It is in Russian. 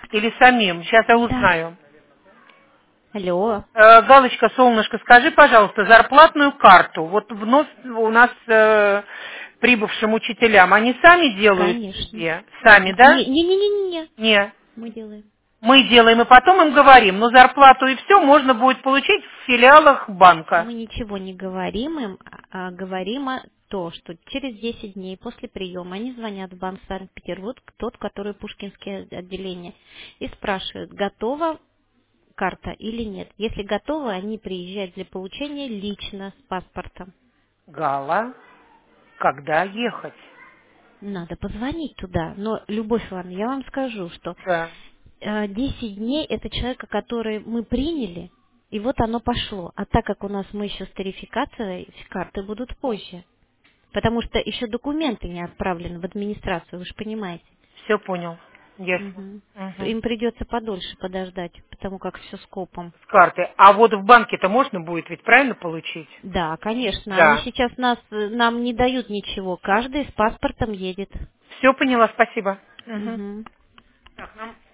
Или самим? Сейчас я Да. узнаю. Алло. Галочка, солнышко, скажи, пожалуйста, зарплатную карту, вот вновь у нас прибывшим учителям, они сами делают Конечно. себе? Сами, да? Не. Не. Мы делаем. Мы делаем и потом им говорим, но зарплату и все можно будет получить в филиалах банка. Мы ничего не говорим им, а говорим то, что через 10 дней после приема они звонят в банк Санкт-Петербург, тот, который Пушкинское отделение, и спрашивают, готова карта или нет. Если готова, они приезжают для получения лично с паспортом. Гала, когда ехать? Надо позвонить туда. Но, Любовь Ивановна, я вам скажу, что Да. 10 дней это человека, который мы приняли, и вот оно пошло. А так как у нас мы еще с тарификацией, карты будут позже. Потому что еще документы не отправлены в администрацию, вы же понимаете. Все понял. Ясно. Мгм. Мгм. Им придется подольше подождать, потому как все скопом. С карты. А вот в банке-то можно будет ведь правильно получить? Да, конечно. Они Да. сейчас нам не дают ничего. Каждый с паспортом едет. Все поняла, спасибо. Мгм. Мгм. Так, нам